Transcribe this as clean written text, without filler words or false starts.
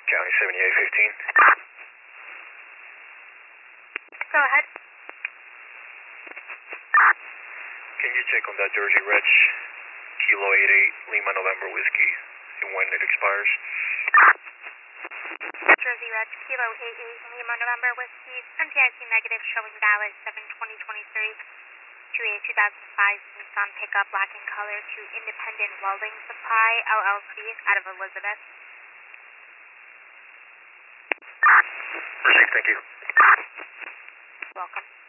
County 7815. Go ahead. Can you check on that Jersey Reg Kilo 88 Lima November whiskey and when it expires? Jersey Reg Kilo 88 Lima November whiskey, MPIC negative showing valid 7/20/23 to a 2005 Nissan pickup black in color to Independent Welding Supply LLC out of Elizabeth. Received, thank you. Welcome.